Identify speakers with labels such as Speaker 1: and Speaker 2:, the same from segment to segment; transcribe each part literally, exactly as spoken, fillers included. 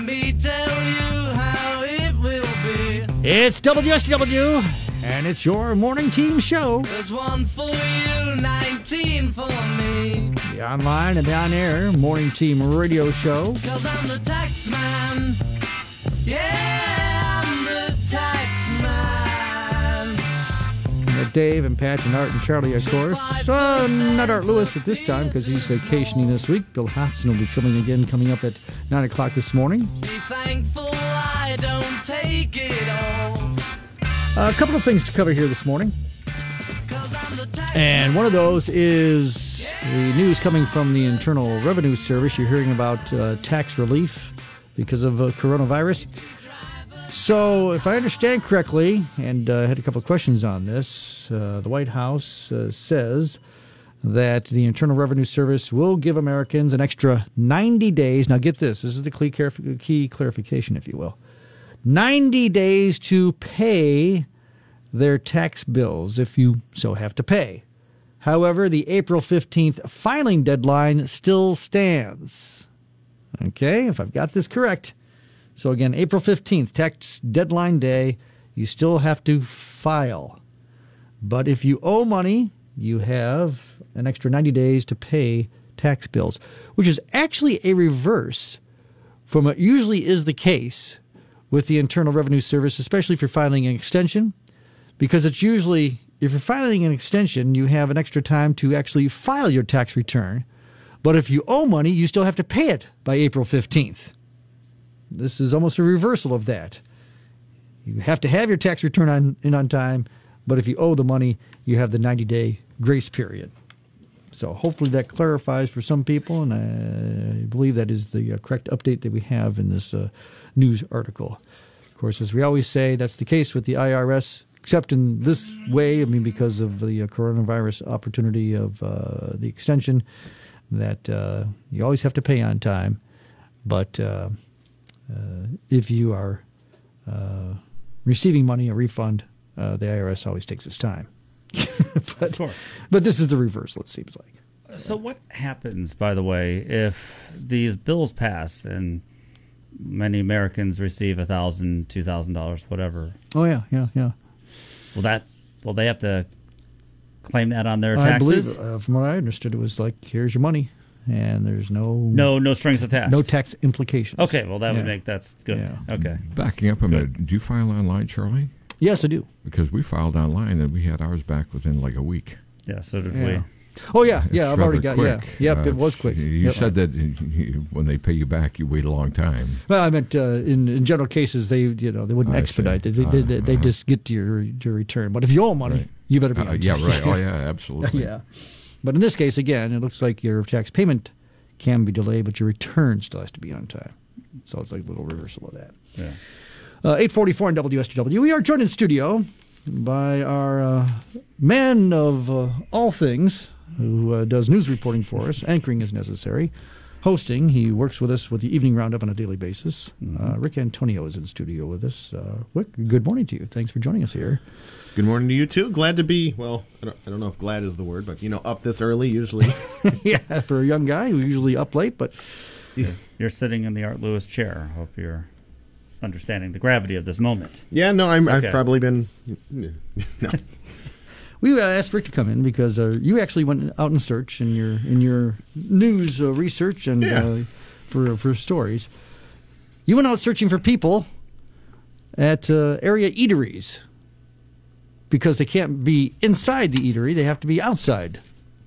Speaker 1: let me tell you how it will be.
Speaker 2: It's W S W, and it's your morning team show.
Speaker 1: There's one for you, nineteen for me.
Speaker 2: The online and on-air morning team radio show.
Speaker 1: Cause I'm the tax man. Yeah, I'm the tax man.
Speaker 2: Uh, Dave and Pat and Art and Charlie, of course. Uh, not Art Lewis at this time because he's vacationing this week. Bill Hobson will be filming again coming up at nine o'clock this morning.
Speaker 1: Be thankful I don't take it all.
Speaker 2: Uh, a couple of things to cover here this morning. And one of those is the news coming from the Internal Revenue Service. You're hearing about uh, tax relief because of uh, coronavirus. So, if I understand correctly, and I uh, had a couple of questions on this, uh, the White House uh, says that the Internal Revenue Service will give Americans an extra ninety days. Now, get this. This is the key, clarif- key clarification, if you will. ninety days to pay their tax bills, if you so have to pay. However, the April fifteenth filing deadline still stands. Okay, if I've got this correct. So again, April fifteenth, tax deadline day, you still have to file. But if you owe money, you have an extra ninety days to pay tax bills, which is actually a reverse from what usually is the case with the Internal Revenue Service, especially if you're filing an extension, because it's usually, if you're filing an extension, you have an extra time to actually file your tax return. But if you owe money, you still have to pay it by April fifteenth. This is almost a reversal of that. You have to have your tax return on, in on time, but if you owe the money, you have the ninety-day grace period. So hopefully that clarifies for some people, and I believe that is the correct update that we have in this uh, news article. Of course, as we always say, that's the case with the I R S, except in this way, I mean, because of the uh, coronavirus opportunity of uh, the extension, that uh, you always have to pay on time. But uh, uh, if you are uh, receiving money, a refund, uh, the I R S always takes its time. but, but this is the reversal, it seems like.
Speaker 3: So what happens, by the way, if these bills pass and many Americans receive one thousand dollars, two thousand dollars, whatever?
Speaker 2: Oh, yeah, yeah, yeah.
Speaker 3: Will that? Will they have to claim that on their
Speaker 2: I
Speaker 3: taxes?
Speaker 2: believe, uh, from what I understood, it was like, here's your money, and there's no...
Speaker 3: No no strings attached?
Speaker 2: No tax implications.
Speaker 3: Okay, well, that
Speaker 2: yeah.
Speaker 3: would make... That's good.
Speaker 2: Yeah.
Speaker 3: Okay.
Speaker 4: Backing up a minute, do you file online, Charlie?
Speaker 2: Yes, I do.
Speaker 4: Because we filed online, and we had ours back within like a week.
Speaker 3: Yeah, so did
Speaker 2: Yeah.
Speaker 3: we.
Speaker 2: Oh, yeah,
Speaker 4: It's
Speaker 2: yeah, I've already got...
Speaker 4: quick.
Speaker 2: Yeah, yep,
Speaker 4: Uh,
Speaker 2: it was quick.
Speaker 4: You
Speaker 2: Yep.
Speaker 4: said that you, when they pay you back, you wait a long time.
Speaker 2: Well, I meant uh, in, in general cases, they you know they wouldn't
Speaker 4: I
Speaker 2: expedite
Speaker 4: see.
Speaker 2: it. They,
Speaker 4: Uh,
Speaker 2: they, they
Speaker 4: uh-huh.
Speaker 2: just get to your, your return. But if you owe money,
Speaker 4: Right.
Speaker 2: you better be
Speaker 4: Uh,
Speaker 2: on
Speaker 4: yeah,
Speaker 2: time.
Speaker 4: right. Oh, yeah, absolutely.
Speaker 2: yeah. But in this case, again, it looks like your tax payment can be delayed, but your return still has to be on time. So it's like a little reversal of that.
Speaker 3: Yeah.
Speaker 2: Uh, eight forty-four on W S W. We are joined in studio by our uh, man of uh, all things who uh, does news reporting for us. Anchoring is necessary. Hosting, he works with us with the Evening Roundup on a daily basis.
Speaker 3: Mm-hmm.
Speaker 2: Uh, Rick Antonio is in studio with us. Uh, Rick, good morning to you. Thanks for joining us here.
Speaker 5: Good morning to you, too. Glad to be, well, I don't, I don't know if glad is the word, but, you know, up this early usually.
Speaker 2: yeah, for a young guy who's usually up late, but...
Speaker 3: Yeah. You're sitting in the Art Lewis chair. I hope you're understanding the gravity of this moment.
Speaker 5: Yeah, no, I'm,
Speaker 3: Okay.
Speaker 5: I've probably been... No.
Speaker 2: We uh, asked Rick to come in because uh, you actually went out and searched in your in your news uh, research and
Speaker 5: Yeah.
Speaker 2: uh, for for stories. You went out searching for people at uh, area eateries because they can't be inside the eatery; they have to be outside.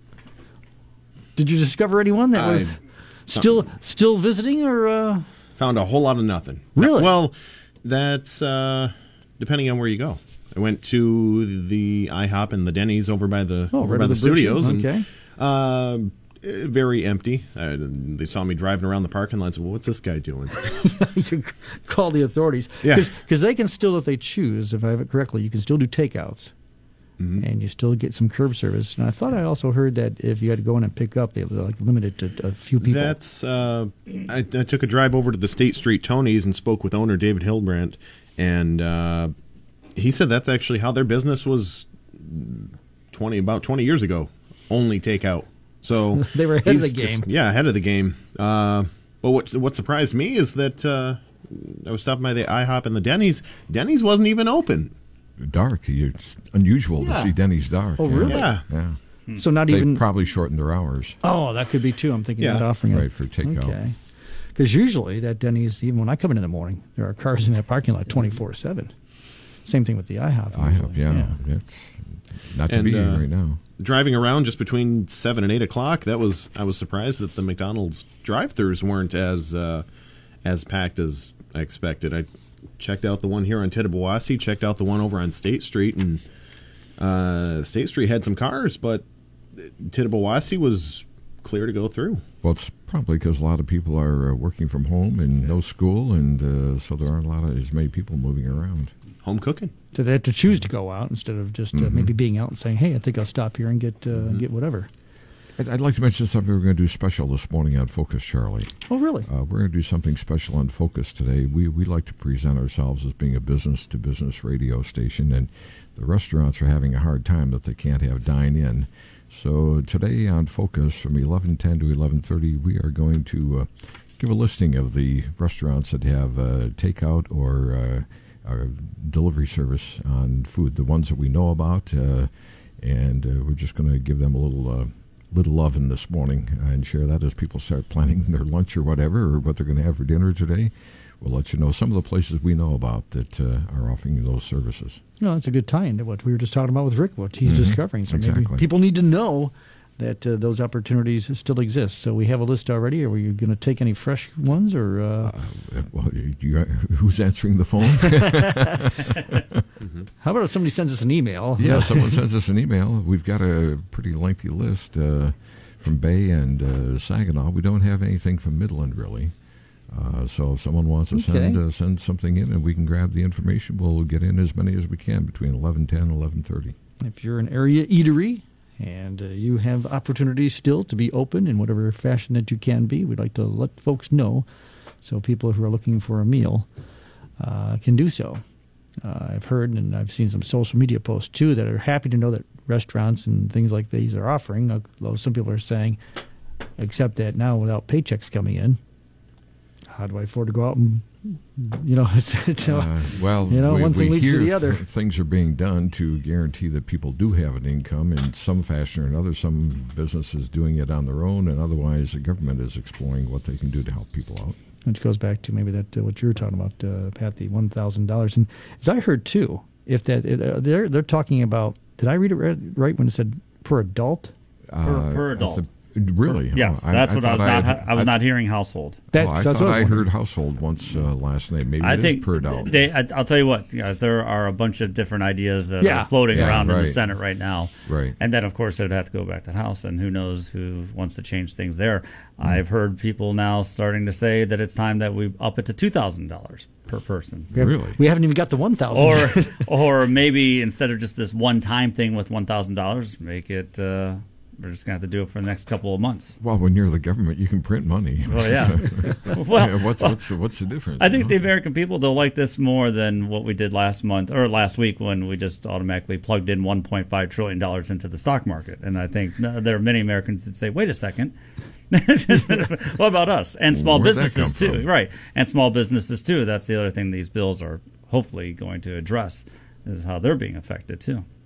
Speaker 2: Did you discover anyone that
Speaker 5: I-
Speaker 2: was still still visiting, or uh...
Speaker 5: Found a whole lot of nothing.
Speaker 2: Really?
Speaker 5: Well, that's uh, depending on where you go. I went to the IHOP and the Denny's over by the
Speaker 2: Oh,
Speaker 5: over
Speaker 2: right
Speaker 5: by
Speaker 2: at
Speaker 5: the,
Speaker 2: the Bridge,
Speaker 5: studios,
Speaker 2: okay.
Speaker 5: and uh, very empty. Uh, they saw me driving around the parking lot and said, well, what's this guy doing?
Speaker 2: you call the authorities.
Speaker 5: Yeah.
Speaker 2: Because they can still, if they choose, if I have it correctly, you can still do takeouts. Mm-hmm. And you still get some curb service. And I thought I also heard that if you had to go in and pick up, they like limit it to a few people.
Speaker 5: That's uh, I, I took a drive over to the State Street Tony's and spoke with owner David Hildbrandt, and uh, he said that's actually how their business was twenty about twenty years ago. Only takeout. So
Speaker 2: they were ahead of the
Speaker 5: he's just-
Speaker 2: game.
Speaker 5: yeah, ahead of the game. Uh, But what what surprised me is that uh, I was stopping by the IHOP and the Denny's. Denny's wasn't even open.
Speaker 4: Dark. It's unusual
Speaker 2: Yeah.
Speaker 4: to see Denny's dark.
Speaker 2: Oh, really?
Speaker 5: Yeah.
Speaker 4: Yeah.
Speaker 2: So not
Speaker 4: They
Speaker 2: even.
Speaker 4: probably shortened their hours.
Speaker 2: Oh, that could be too. I'm thinking
Speaker 5: Yeah.
Speaker 2: about offering it.
Speaker 4: Right, for takeout.
Speaker 2: Okay. Because usually that Denny's, even when I come in in the morning, there are cars in that parking lot twenty-four seven. Same thing with the IHOP.
Speaker 4: IHOP,
Speaker 2: usually.
Speaker 4: yeah. It's not to
Speaker 5: And,
Speaker 4: be
Speaker 5: uh,
Speaker 4: right now.
Speaker 5: Driving around just between seven and eight o'clock, that was I was surprised that the McDonald's drive-thrus weren't as uh, as packed as I expected. I checked out the one here on Tittabawassee, checked out the one over on State Street, and uh, State Street had some cars, but Tittabawassee was clear to go through.
Speaker 4: Well, it's probably because a lot of people are uh, working from home and no school, and uh, so there aren't a lot of as many people moving around.
Speaker 5: Home cooking.
Speaker 2: So they have to choose to go out instead of just uh,
Speaker 4: Mhm.
Speaker 2: maybe being out and saying, "Hey, I think I'll stop here and get uh,
Speaker 5: Mm-hmm.
Speaker 2: get whatever."
Speaker 4: I'd, I'd like to mention something we're going to do special this morning on Focus, Charlie.
Speaker 2: Oh, really?
Speaker 4: Uh, we're going to do something special on Focus today. We we like to present ourselves as being a business-to-business radio station, and the restaurants are having a hard time that they can't have dine-in. So today on Focus from eleven ten to eleven thirty, we are going to uh, give a listing of the restaurants that have uh, takeout or uh, uh, delivery service on food, the ones that we know about, uh, and uh, we're just going to give them a little uh, little loving this morning and share that as people start planning their lunch or whatever, or what they're going to have for dinner today. We'll let you know some of the places we know about that uh, are offering those services.
Speaker 2: No, that's a good tie-in to what we were just talking about with Rick, what he's
Speaker 4: Mhm.
Speaker 2: discovering. So maybe
Speaker 4: Exactly.
Speaker 2: people need to know that uh, those opportunities still exist. So we have a list already. Are we going to take any fresh ones, or uh,
Speaker 4: Uh, well, you, you, who's answering the phone?
Speaker 2: how about if somebody sends us an email?
Speaker 4: Yeah, someone sends us an email. We've got a pretty lengthy list uh, from Bay and uh, Saginaw. We don't have anything from Midland, really. Uh, so if someone wants to send
Speaker 2: Okay.
Speaker 4: uh, send something in and we can grab the information, we'll get in as many as we can between eleven ten and eleven thirty.
Speaker 2: If you're an area eatery and uh, you have opportunities still to be open in whatever fashion that you can be, we'd like to let folks know so people who are looking for a meal uh, can do so. Uh, I've heard and I've seen some social media posts too that are happy to know that restaurants and things like these are offering, although some people are saying, except that now without paychecks coming in, how do I afford to go out and, you know, it's,
Speaker 4: Uh, well,
Speaker 2: you know,
Speaker 4: we,
Speaker 2: one thing
Speaker 4: we
Speaker 2: leads to
Speaker 4: hear
Speaker 2: the other.
Speaker 4: th- things are being done to guarantee that people do have an income in some fashion or another. Some businesses doing it on their own, and otherwise the government is exploring what they can do to help people out.
Speaker 2: which goes back to maybe that uh, what you were talking about, uh, Pat, the one thousand dollars. And as I heard too, if that uh, they're they're talking about, did I read it right, right when it said per adult?
Speaker 3: Per- per
Speaker 4: if
Speaker 3: adult.
Speaker 4: the- really?
Speaker 3: Yes,
Speaker 4: Oh,
Speaker 3: that's what I
Speaker 4: thought
Speaker 3: was not.
Speaker 4: had-
Speaker 3: I was
Speaker 4: I-
Speaker 3: not hearing household.
Speaker 2: That's,
Speaker 4: oh, I
Speaker 2: that's
Speaker 4: thought
Speaker 2: what
Speaker 4: I
Speaker 2: was
Speaker 4: heard
Speaker 2: wondering.
Speaker 4: household once uh, last night. Maybe
Speaker 3: I
Speaker 4: it is
Speaker 3: think
Speaker 4: per adult.
Speaker 3: they. I, I'll tell you what, guys. There are a bunch of different ideas that
Speaker 2: Yeah.
Speaker 3: are floating
Speaker 4: Yeah,
Speaker 3: around in
Speaker 4: right.
Speaker 3: the Senate right now.
Speaker 4: Right.
Speaker 3: And then, of course, it would have to go back to the House, and who knows who wants to change things there.
Speaker 4: Mm.
Speaker 3: I've heard people now starting to say that it's time that we up it to two thousand dollars per person.
Speaker 2: We haven't-
Speaker 4: Really?
Speaker 2: We haven't even got the one thousand.
Speaker 3: Or, or maybe instead of just this one-time thing with one thousand dollars, make it. Uh, we're just gonna have to do it for the next couple of months.
Speaker 4: Well, when you're the government, you can print money.
Speaker 3: Well, yeah. well,
Speaker 4: Yeah, what's what's the, what's the difference?
Speaker 3: I think
Speaker 4: you
Speaker 3: the
Speaker 4: know?
Speaker 3: American people, they'll like this more than what we did last month or last week when we just automatically plugged in one point five trillion dollars into the stock market. And I think no, there are many Americans that say, wait a second. What about us? And small
Speaker 4: Where'd that
Speaker 3: businesses,
Speaker 4: come
Speaker 3: too.
Speaker 4: from?
Speaker 3: Right. And small businesses, too. That's the other thing these bills are hopefully going to address is how they're being affected, too.